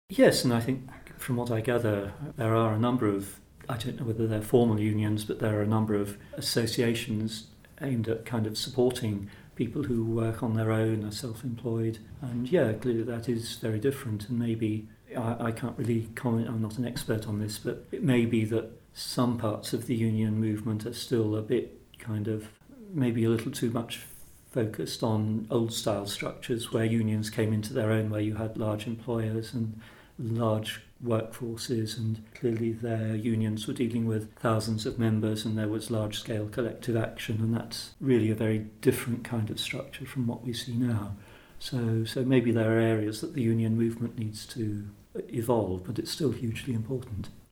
Yes, and I think from what I gather, there are a number of, I don't know whether they're formal unions, but there are a number of associations aimed at kind of supporting people who work on their own, are self-employed. And yeah, clearly that is very different. And maybe, I can't really comment, I'm not an expert on this, but it may be that some parts of the union movement are still a bit kind of, maybe a little too much focused on old style structures where unions came into their own, where you had large employers and large workforces, and clearly their unions were dealing with thousands of members and there was large scale collective action, and that's really a very different kind of structure from what we see now. So maybe there are areas that the union movement needs to evolve, but it's still hugely important.